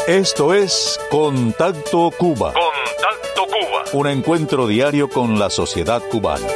Esto es Contacto Cuba. Contacto Cuba. Un encuentro diario con la sociedad cubana.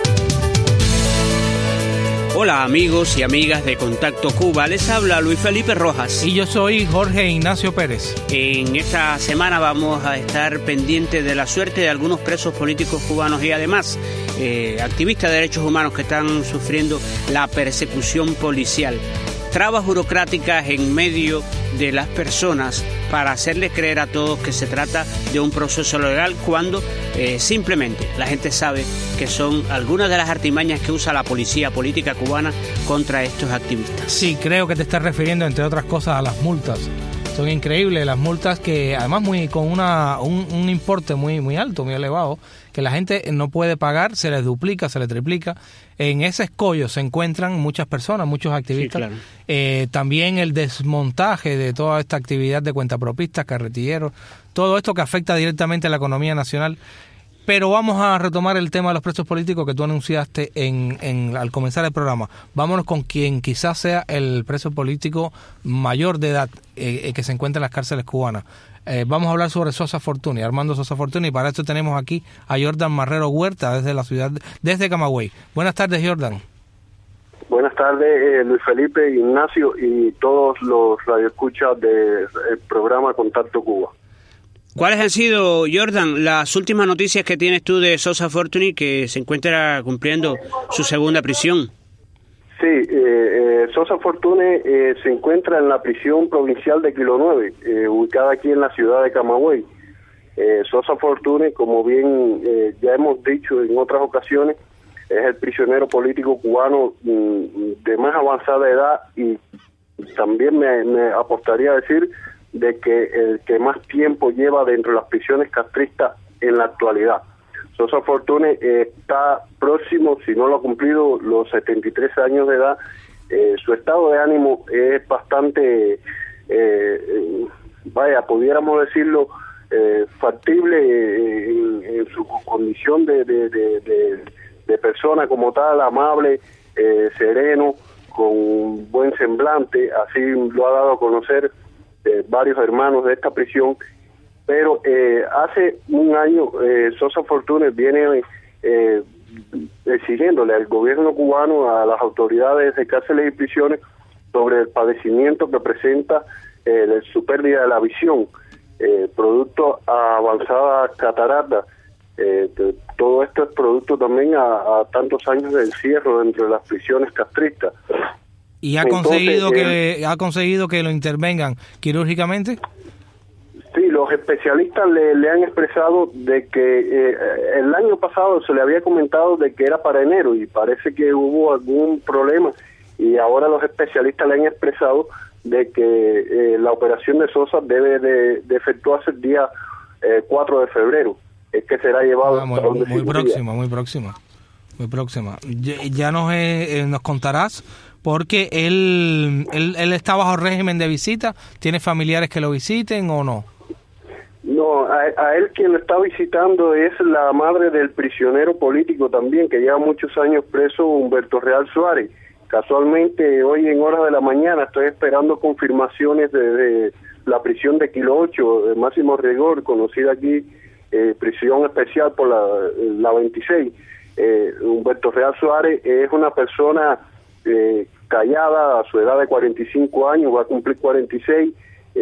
Hola amigos y amigas de Contacto Cuba, les habla Luis Felipe Rojas. Y yo soy Jorge Ignacio Pérez. En esta semana vamos a estar pendientes de la suerte de algunos presos políticos cubanos y además activistas de derechos humanos que están sufriendo la persecución policial. Trabas burocráticas en medio de las personas para hacerles creer a todos que se trata de un proceso legal cuando simplemente la gente sabe que son algunas de las artimañas que usa la policía política cubana contra estos activistas. Sí, creo que te estás refiriendo, entre otras cosas, a las multas. Son increíbles las multas que además con un importe muy alto, muy elevado, que la gente no puede pagar, se les duplica, se les triplica. En ese escollo se encuentran muchas personas, muchos activistas. Sí, claro. También el desmontaje de toda esta actividad de cuentapropistas, carretilleros, todo esto que afecta directamente a la economía nacional. Pero vamos a retomar el tema de los presos políticos que tú anunciaste al comenzar el programa. Vámonos con quien quizás sea el preso político mayor de edad que se encuentra en las cárceles cubanas. Vamos a hablar sobre Sosa Fortuny, Armando Sosa Fortuny, y para esto tenemos aquí a Jordan Marrero Huerta desde la ciudad, desde Camagüey. Buenas tardes, Jordan. Buenas tardes, Luis Felipe, Ignacio y todos los radioescuchas del programa Contacto Cuba. ¿Cuáles han sido, Jordan, las últimas noticias que tienes tú de Sosa Fortuny, que se encuentra cumpliendo su segunda prisión? Sí, Sosa Fortuny se encuentra en la prisión provincial de Kilo 9, ubicada aquí en la ciudad de Camagüey. Sosa Fortuny, como bien ya hemos dicho en otras ocasiones, es el prisionero político cubano de más avanzada edad y también me apostaría a decir de que el que más tiempo lleva dentro de las prisiones castristas en la actualidad. Sosa Fortuny está próximo, si no lo ha cumplido, los 73 años de edad. Su estado de ánimo es bastante, pudiéramos decirlo, factible en su condición de persona como tal, amable, sereno, con buen semblante. Así lo ha dado a conocer varios hermanos de esta prisión, pero hace un año Sosa Fortuny viene exigiéndole al gobierno cubano, a las autoridades de cárceles y prisiones, sobre el padecimiento que presenta su pérdida de la visión, producto a avanzada catarata. Todo esto es producto también a tantos años de encierro dentro de las prisiones castristas. ¿Y ha conseguido que lo intervengan quirúrgicamente? Sí, los especialistas le han expresado de que el año pasado se le había comentado de que era para enero y parece que hubo algún problema y ahora los especialistas le han expresado de que la operación de Sosa debe de efectuarse el día 4 de febrero, es que será llevado muy próxima. Ya nos contarás, porque él está bajo régimen de visita. ¿Tiene familiares que lo visiten o no? No, a él quien lo está visitando es la madre del prisionero político también, que lleva muchos años preso, Humberto Real Suárez. Casualmente hoy en horas de la mañana estoy esperando confirmaciones de la prisión de Kilo 8, de máximo rigor, conocida aquí, prisión especial por la 26. Humberto Real Suárez es una persona callada, a su edad de 45 años, va a cumplir 46,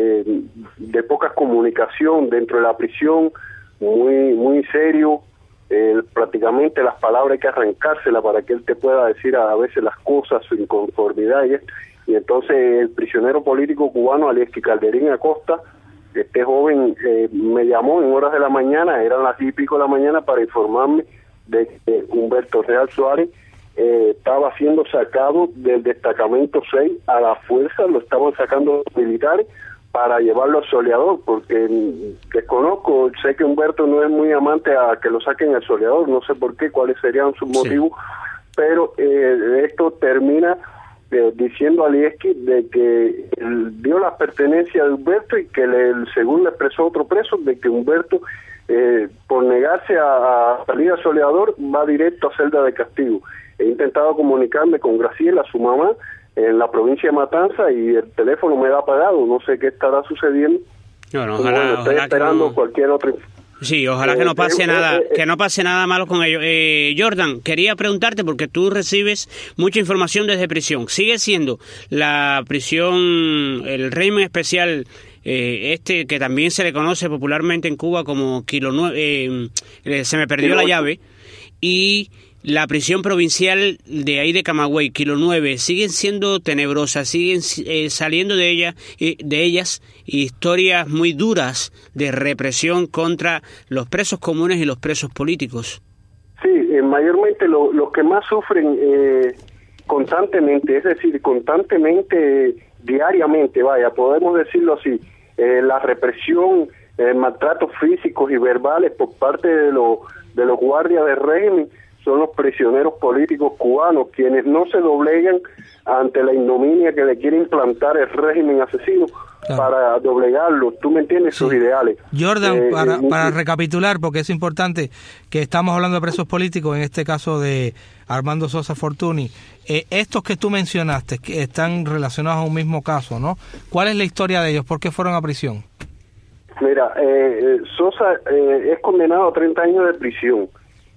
de poca comunicación dentro de la prisión, muy serio, prácticamente las palabras hay que arrancárselas para que él te pueda decir a veces las cosas, su inconformidad y entonces el prisionero político cubano Alieski Calderín Acosta, este joven me llamó en horas de la mañana, eran las 10:00 de la mañana, para informarme de que Humberto Real Suárez estaba siendo sacado del destacamento 6 a la fuerza, lo estaban sacando los militares para llevarlo al Soleador, porque desconozco, sé que Humberto no es muy amante a que lo saquen al Soleador, no sé por qué, cuáles serían sus motivos, pero esto termina diciendo a Alieski de que dio la pertenencia de Humberto y que según le expresó otro preso, de que Humberto por negarse a salir al Soleador va directo a celda de castigo. He intentado comunicarme con Graciela, su mamá, en la provincia de Matanza, y el teléfono me da apagado, no sé qué estará sucediendo, Bueno, estoy esperando cualquier otra. Sí, ojalá que no pase nada malo con ellos. Jordan, quería preguntarte, porque tú recibes mucha información desde prisión. ¿Sigue siendo la prisión, el régimen especial, que también se le conoce popularmente en Cuba como Kilo 9, se me perdió la llave, y la prisión provincial de ahí de Camagüey, Kilo 9, siguen siendo tenebrosas, siguen saliendo de ellas historias muy duras de represión contra los presos comunes y los presos políticos? Sí, mayormente los que más sufren constantemente, es decir, diariamente, podemos decirlo así, la represión, maltratos físicos y verbales por parte de los guardias del régimen, son los prisioneros políticos cubanos, quienes no se doblegan ante la ignominia que le quiere implantar el régimen asesino, claro, para doblegarlos, ¿tú me entiendes? Sí. Sus ideales. Jordan, para recapitular, porque es importante que estamos hablando de presos políticos, en este caso de Armando Sosa Fortuny, estos que tú mencionaste, que están relacionados a un mismo caso, ¿no? ¿Cuál es la historia de ellos? ¿Por qué fueron a prisión? Mira, Sosa es condenado a 30 años de prisión.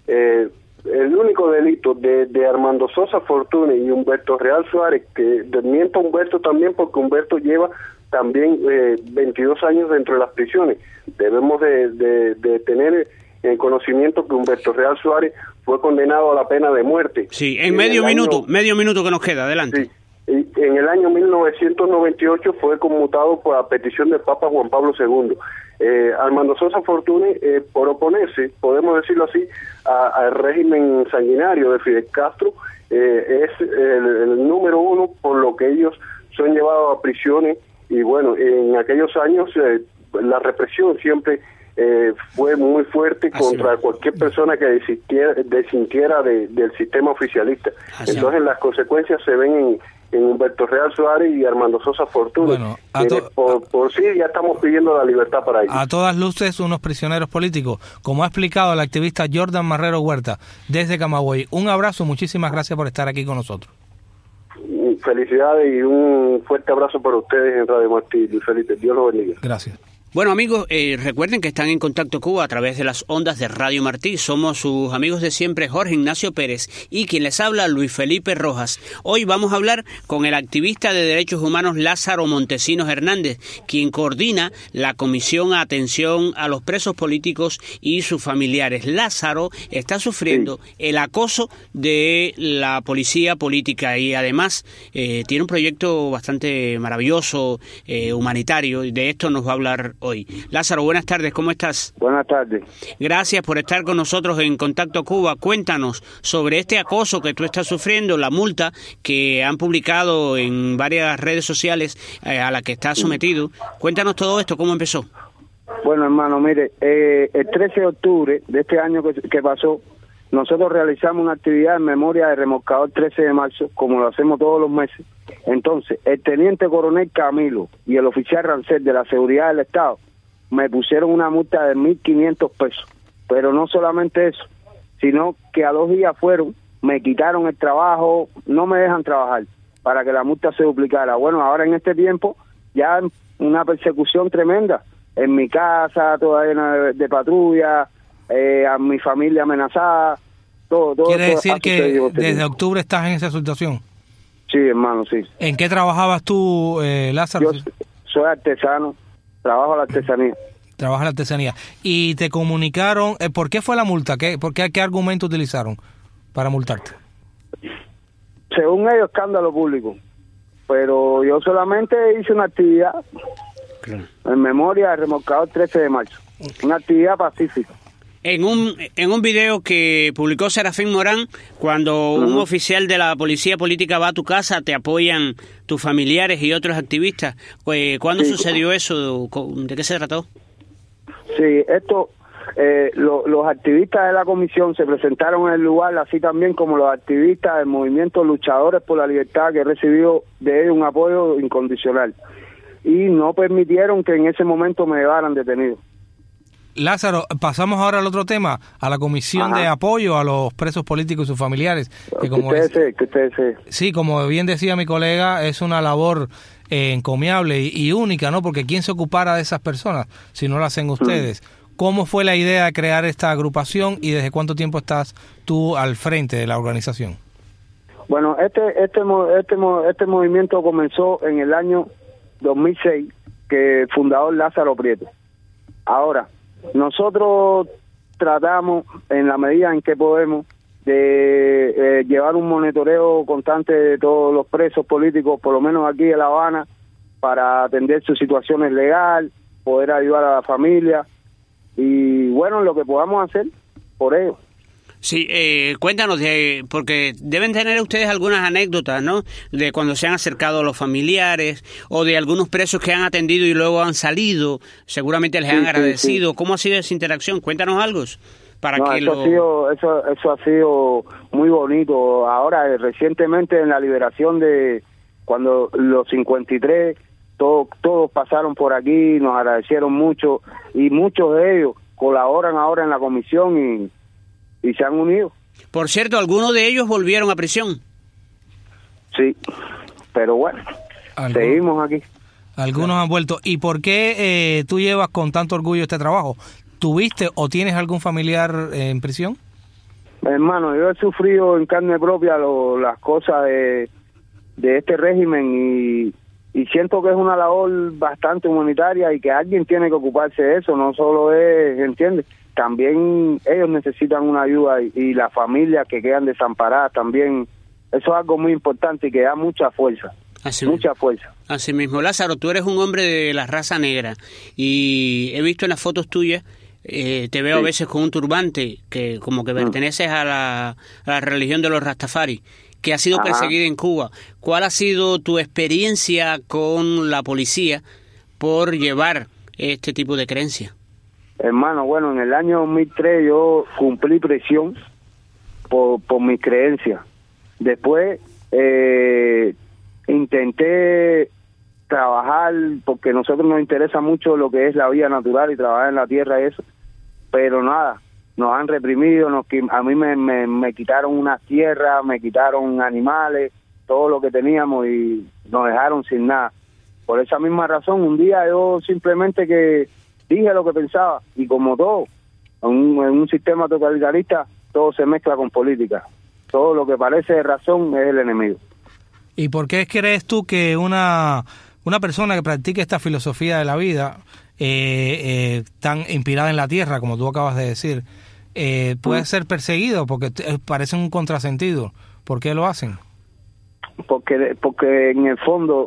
El único delito de Armando Sosa Fortuny y Humberto Real Suárez, que miento a Humberto también, porque Humberto lleva también 22 años dentro de las prisiones. Debemos de tener en conocimiento que Humberto Real Suárez fue condenado a la pena de muerte. Sí, en medio minuto que nos queda, adelante. Sí, y en el año 1998 fue conmutado por la petición del Papa Juan Pablo II. Armando Sosa Fortuny, por oponerse, podemos decirlo así, al régimen sanguinario de Fidel Castro, es el número uno por lo que ellos son llevados a prisiones. Y bueno, en aquellos años la represión siempre fue muy fuerte contra cualquier persona que desintiera del sistema oficialista. Entonces las consecuencias se ven en Humberto Real Suárez y Armando Sosa Fortuny. Bueno, por sí ya estamos pidiendo la libertad para ellos. A todas luces, unos prisioneros políticos, como ha explicado el activista Jordan Marrero Huerta desde Camagüey. Un abrazo, muchísimas gracias por estar aquí con nosotros. Felicidades y un fuerte abrazo para ustedes en Radio Martí. Luis Felipe, Dios los bendiga. Gracias. Bueno, amigos, recuerden que están en Contacto Cuba a través de las ondas de Radio Martí. Somos sus amigos de siempre, Jorge Ignacio Pérez, y quien les habla, Luis Felipe Rojas. Hoy vamos a hablar con el activista de derechos humanos Lázaro Montesinos Hernández, quien coordina la Comisión a Atención a los Presos Políticos y sus familiares. Lázaro está sufriendo el acoso de la policía política y además tiene un proyecto bastante maravilloso, humanitario, y de esto nos va a hablar hoy. Lázaro, buenas tardes, ¿cómo estás? Buenas tardes. Gracias por estar con nosotros en Contacto Cuba. Cuéntanos sobre este acoso que tú estás sufriendo, la multa que han publicado en varias redes sociales a la que estás sometido. Cuéntanos todo esto, ¿cómo empezó? Bueno, hermano, mire, el 13 de octubre de este año que pasó, nosotros realizamos una actividad en memoria del remolcador 13 de marzo, como lo hacemos todos los meses. Entonces, el teniente coronel Camilo y el oficial Rancel de la Seguridad del Estado me pusieron una multa de 1.500 pesos. Pero no solamente eso, sino que a 2 días me quitaron el trabajo, no me dejan trabajar para que la multa se duplicara. Bueno, ahora en este tiempo ya una persecución tremenda. En mi casa, toda llena de patrulla, a mi familia amenazada, todo. ¿Quiere decir que desde octubre estás en esa situación? Sí, hermano, sí. ¿En qué trabajabas tú, Lázaro? Yo soy artesano, trabajo la artesanía. Trabajas la artesanía. ¿Y te comunicaron, por qué fue la multa? ¿Qué argumento utilizaron para multarte? Según ellos, escándalo público. Pero yo solamente hice una actividad en memoria del remolcador 13 de marzo. Una actividad pacífica. En un video que publicó Serafín Morán, cuando un oficial de la policía política va a tu casa, te apoyan tus familiares y otros activistas. ¿Cuándo sucedió eso? ¿De qué se trató? Sí, los activistas de la comisión se presentaron en el lugar, así también como los activistas del movimiento Luchadores por la Libertad, que recibió de ellos un apoyo incondicional. Y no permitieron que en ese momento me llevaran detenido. Lázaro, pasamos ahora al otro tema, a la comisión de apoyo a los presos políticos y sus familiares. Que ustedes Sí, como bien decía mi colega, es una labor encomiable y única, ¿no? Porque ¿quién se ocupara de esas personas si no lo hacen ustedes? ¿Cómo fue la idea de crear esta agrupación y desde cuánto tiempo estás tú al frente de la organización? Bueno, este movimiento comenzó en el año 2006, que fundador Lázaro Prieto. Ahora, nosotros tratamos, en la medida en que podemos, de llevar un monitoreo constante de todos los presos políticos, por lo menos aquí en La Habana, para atender sus situaciones legales, poder ayudar a la familia y, bueno, lo que podamos hacer por ellos. Sí, cuéntanos, porque deben tener ustedes algunas anécdotas, ¿no?, de cuando se han acercado a los familiares o de algunos presos que han atendido y luego han salido, seguramente les han agradecido. Sí. ¿Cómo ha sido esa interacción? Cuéntanos algo. Eso ha sido muy bonito. Ahora, recientemente en la liberación de cuando los 53, todos pasaron por aquí, nos agradecieron mucho y muchos de ellos colaboran ahora en la comisión y se han unido. Por cierto, algunos de ellos volvieron a prisión. Sí, pero bueno, seguimos aquí. Algunos han vuelto. ¿Y por qué tú llevas con tanto orgullo este trabajo? ¿Tuviste o tienes algún familiar en prisión? Hermano, yo he sufrido en carne propia las cosas de este régimen y siento que es una labor bastante humanitaria y que alguien tiene que ocuparse de eso, no solo es, ¿entiendes? También ellos necesitan una ayuda y las familias que quedan desamparadas también. Eso es algo muy importante y que da mucha fuerza. Fuerza. Así mismo. Lázaro, tú eres un hombre de la raza negra y he visto en las fotos tuyas, te veo a veces con un turbante que como que perteneces a la religión de los Rastafari, que ha sido perseguida en Cuba. ¿Cuál ha sido tu experiencia con la policía por llevar este tipo de creencia? Hermano, bueno, en el año 2003 yo cumplí prisión por mis creencias. Después intenté trabajar, porque a nosotros nos interesa mucho lo que es la vida natural y trabajar en la tierra y eso, pero nada, nos han reprimido, a mí me quitaron unas tierras, me quitaron animales, todo lo que teníamos y nos dejaron sin nada. Por esa misma razón, un día yo simplemente que dije lo que pensaba y como todo, en un sistema totalitarista, todo se mezcla con política. Todo lo que parece de razón es el enemigo. ¿Y por qué crees tú que una persona que practique esta filosofía de la vida tan inspirada en la tierra, como tú acabas de decir, puede ser perseguido? Porque parece un contrasentido. ¿Por qué lo hacen? Porque en el fondo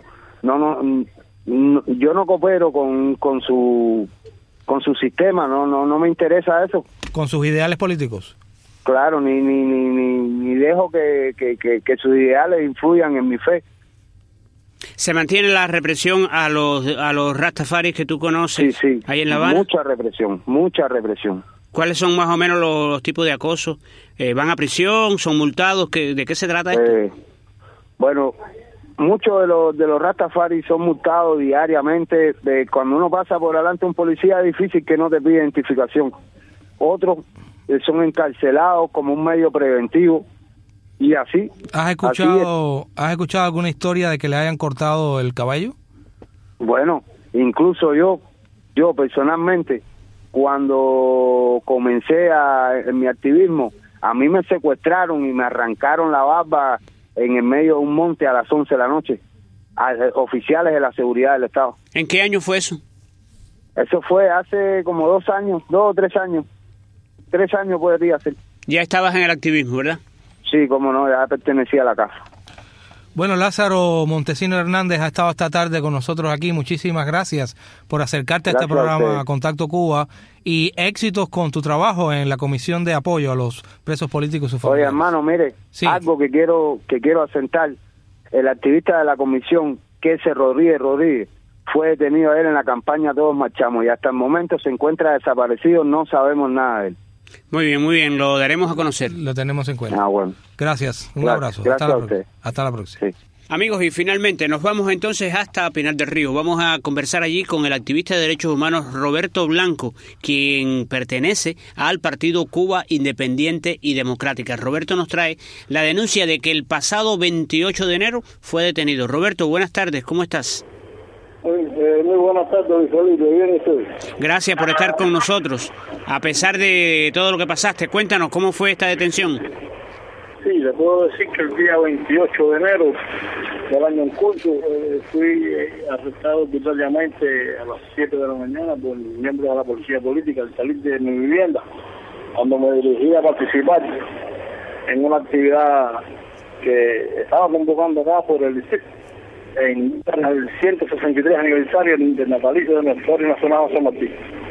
yo no coopero con su sistema, no me interesa eso. ¿Con sus ideales políticos? Claro, ni dejo que sus ideales influyan en mi fe. ¿Se mantiene la represión a los Rastafaris que tú conoces ahí en La Habana? Mucha represión. ¿Cuáles son más o menos los tipos de acoso? ¿Van a prisión? ¿Son multados? ¿De qué se trata esto? Bueno, muchos de los Rastafaris son multados diariamente. Cuando uno pasa por delante de un policía es difícil que no te pida identificación. Otros son encarcelados como un medio preventivo y así. ¿Has escuchado alguna historia de que le hayan cortado el cabello? Bueno, incluso yo personalmente, cuando comencé en mi activismo, a mí me secuestraron y me arrancaron la barba en el medio de un monte a las 11 de la noche, oficiales de la seguridad del Estado. ¿En qué año fue eso? Eso fue hace como 2 o 3 años. 3 años podría ser. Ya estabas en el activismo, ¿verdad? Sí, cómo no, ya pertenecía a la casa. Bueno, Lázaro Montesino Hernández ha estado esta tarde con nosotros aquí. Muchísimas gracias por acercarte a este programa Contacto Cuba y éxitos con tu trabajo en la Comisión de Apoyo a los Presos Políticos y sus familiares. Oye, hermano, mire, algo que quiero asentar. El activista de la comisión, Kese Rodríguez, fue detenido él en la campaña Todos Marchamos y hasta el momento se encuentra desaparecido, no sabemos nada de él. Muy bien, lo daremos a conocer. Lo tenemos en cuenta. Bueno. Gracias, un abrazo. Gracias a usted. Hasta la próxima. Sí. Amigos, y finalmente nos vamos entonces hasta Pinar del Río. Vamos a conversar allí con el activista de derechos humanos Roberto Blanco, quien pertenece al partido Cuba Independiente y Democrática. Roberto nos trae la denuncia de que el pasado 28 de enero fue detenido. Roberto, buenas tardes, ¿cómo estás? Muy buenas tardes, Felipe. Bien estoy. Gracias por estar con nosotros. A pesar de todo lo que pasaste, cuéntanos cómo fue esta detención. Sí, le puedo decir que el día 28 de enero del año en curso fui arrestado arbitrariamente a las 7 de la mañana por miembros de la policía política al salir de mi vivienda, cuando me dirigí a participar en una actividad que estaba convocando acá por el distrito en el 163 aniversario del natalicio de nuestro héroe nacional José Martí.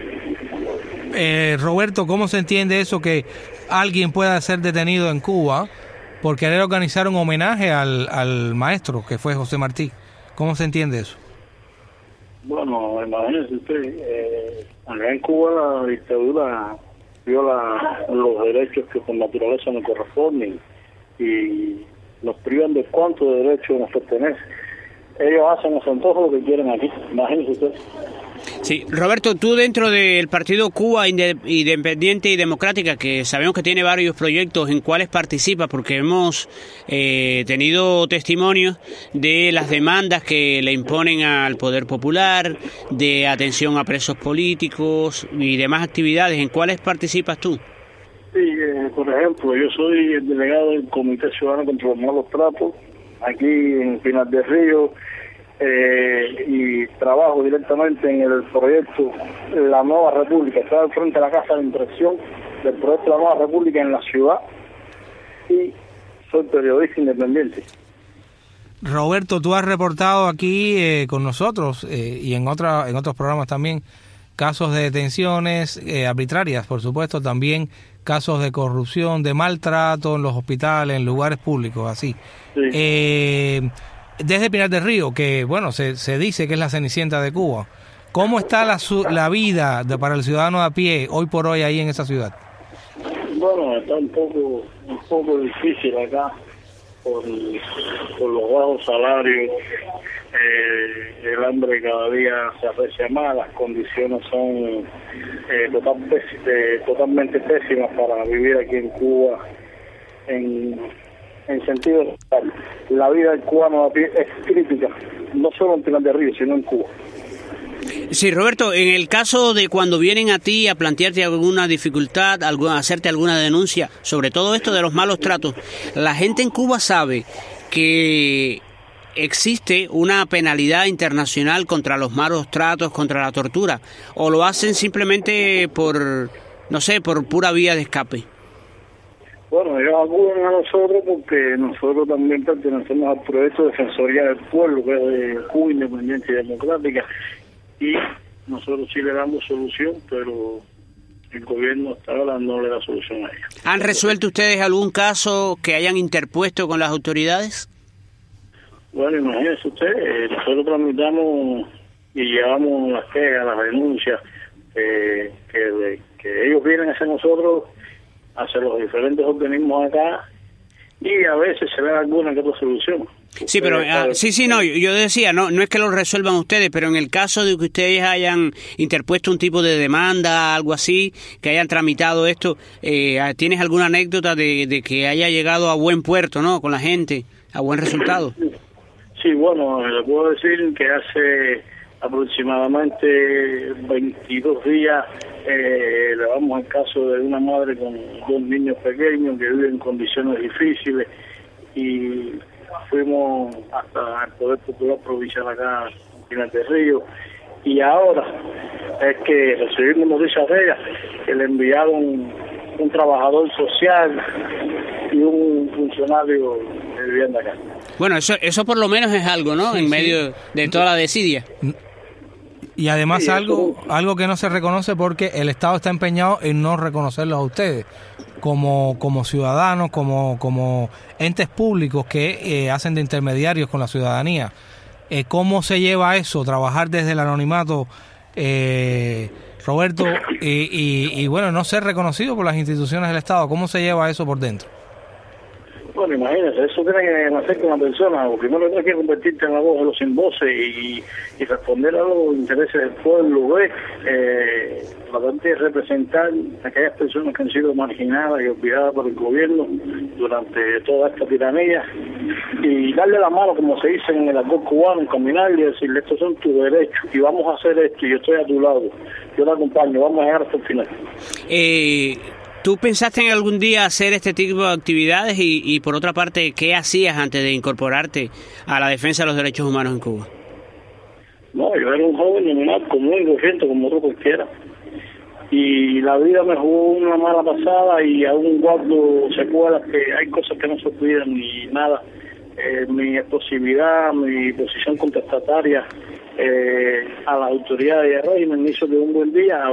Roberto, ¿cómo se entiende eso que alguien pueda ser detenido en Cuba por querer organizar un homenaje al maestro que fue José Martí? ¿Cómo se entiende eso? Bueno, imagínese usted, acá en Cuba la dictadura viola los derechos que por naturaleza nos corresponden y nos privan de cuánto de derechos nos pertenece. Ellos hacen los antojos lo que quieren aquí, imagínese usted. Sí, Roberto, tú dentro del partido Cuba Independiente y Democrática, que sabemos que tiene varios proyectos, ¿en cuáles participa? Porque hemos tenido testimonios de las demandas que le imponen al Poder Popular, de atención a presos políticos y demás actividades. ¿En cuáles participas tú? Sí, por ejemplo, yo soy el delegado del Comité Ciudadano contra los Malos Tratos, aquí en Pinar del Río, y trabajo directamente en el proyecto La Nueva República. Estoy al frente de la Casa de Impresión del proyecto La Nueva República en la ciudad y soy periodista independiente. Roberto, tú has reportado aquí con nosotros y en otros programas también casos de detenciones arbitrarias, por supuesto, también casos de corrupción, de maltrato en los hospitales, en lugares públicos, así. Sí. Desde Pinar del Río, que bueno, se dice que es la Cenicienta de Cuba, ¿cómo está la vida para el ciudadano de a pie hoy por hoy ahí en esa ciudad? Bueno, está un poco difícil acá por los bajos salarios, el hambre cada día se aprecia más, las condiciones son totalmente pésimas para vivir aquí en Cuba. En sentido total, la vida del cubano es crítica, no solo en Pinar del Río, sino en Cuba. Sí, Roberto, en el caso de cuando vienen a ti a plantearte alguna dificultad, hacerte alguna denuncia sobre todo esto de los malos tratos, la gente en Cuba sabe que existe una penalidad internacional contra los malos tratos, contra la tortura, o lo hacen simplemente por pura vía de escape. Bueno, ellos acuden a nosotros porque nosotros también pertenecemos al proyecto de Defensoría del Pueblo, que es de Cuba Independiente y Democrática, y nosotros sí le damos solución, pero el gobierno hasta ahora no le da solución a ellos. ¿Han resuelto ustedes algún caso que hayan interpuesto con las autoridades? Bueno, imagínese usted, nosotros tramitamos y llevamos las quejas, las denuncias que ellos vienen hacia nosotros, hacia los diferentes organismos acá, y a veces se da alguna que otra solución. Sí, pero yo decía, no es que lo resuelvan ustedes, pero en el caso de que ustedes hayan interpuesto un tipo de demanda, algo así, que hayan tramitado esto, ¿tienes alguna anécdota de que haya llegado a buen puerto, no, con la gente, a buen resultado? Sí, bueno, le puedo decir que hace aproximadamente 22 días le damos el caso de una madre con 2 niños pequeños que viven en condiciones difíciles y fuimos hasta el Poder Popular Provincial acá en Pinar del Río y ahora es que recibimos noticias de ella que le enviaron un trabajador social y un funcionario de vivienda acá. Bueno, eso por lo menos es algo, ¿no? Sí, en medio de toda la desidia. Y además algo que no se reconoce porque el Estado está empeñado en no reconocerlos a ustedes como ciudadanos, como entes públicos que hacen de intermediarios con la ciudadanía. ¿Cómo se lleva eso? Trabajar desde el anonimato, Roberto, y bueno, no ser reconocido por las instituciones del Estado. ¿Cómo se lleva eso por dentro? Bueno, imagínese, eso tiene que nacer con la persona. Lo primero tienes que convertirte en la voz de los sin voces y responder a los intereses del pueblo, tratar de representar a aquellas personas que han sido marginadas y olvidadas por el gobierno durante toda esta tiranía, y darle la mano, como se dice en el argot cubano, encaminarle y decirle: estos son tus derechos y vamos a hacer esto, y yo estoy a tu lado, yo te acompaño, vamos a llegar hasta el final. ¿Tú pensaste en algún día hacer este tipo de actividades y por otra parte, qué hacías antes de incorporarte a la defensa de los derechos humanos en Cuba? No, yo era un joven normal, común y corriente como otro cualquiera. Y la vida me jugó una mala pasada y aún guardo secuelas, que hay cosas que no se olvidan ni nada. Mi explosividad, mi posición contestataria a las autoridades y al régimen hizo que un buen día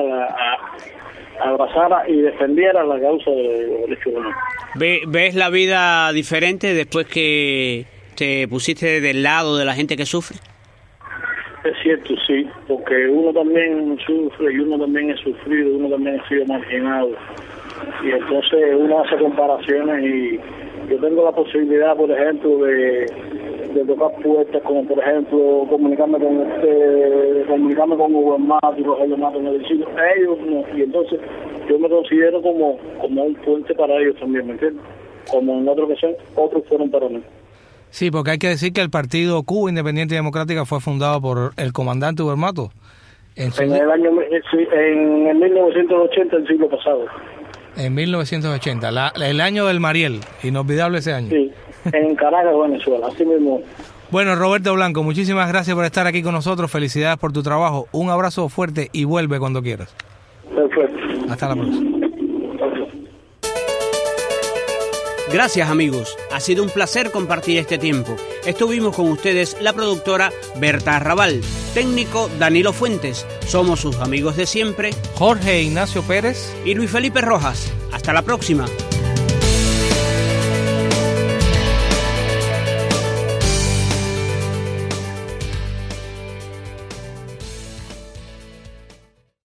abrazara y defendiera la causa de los derechos humanos. ¿Ves la vida diferente después que te pusiste del lado de la gente que sufre? Es cierto, sí, porque uno también sufre y uno también ha sufrido, uno también ha sido marginado. Y entonces uno hace comparaciones y yo tengo la posibilidad, por ejemplo, de tocar puertas, como por ejemplo comunicarme con Hugo Mato y Rogelio Mato en el distrito. Ellos no, y entonces yo me considero como un puente para ellos también, ¿me entiendes? Como en otra ocasión, otros fueron para mí. Sí, porque hay que decir que el partido Cuba Independiente y Democrática fue fundado por el comandante Hugo Mato. En el 1980, el siglo pasado. En 1980, el año del Mariel, inolvidable ese año. Sí, en Caracas, Venezuela, así mismo. Bueno, Roberto Blanco, muchísimas gracias por estar aquí con nosotros, felicidades por tu trabajo, un abrazo fuerte y vuelve cuando quieras. Perfecto. Hasta la próxima. Gracias, amigos. Ha sido un placer compartir este tiempo. Estuvimos con ustedes la productora Berta Arrabal, técnico Danilo Fuentes. Somos sus amigos de siempre, Jorge Ignacio Pérez y Luis Felipe Rojas. Hasta la próxima.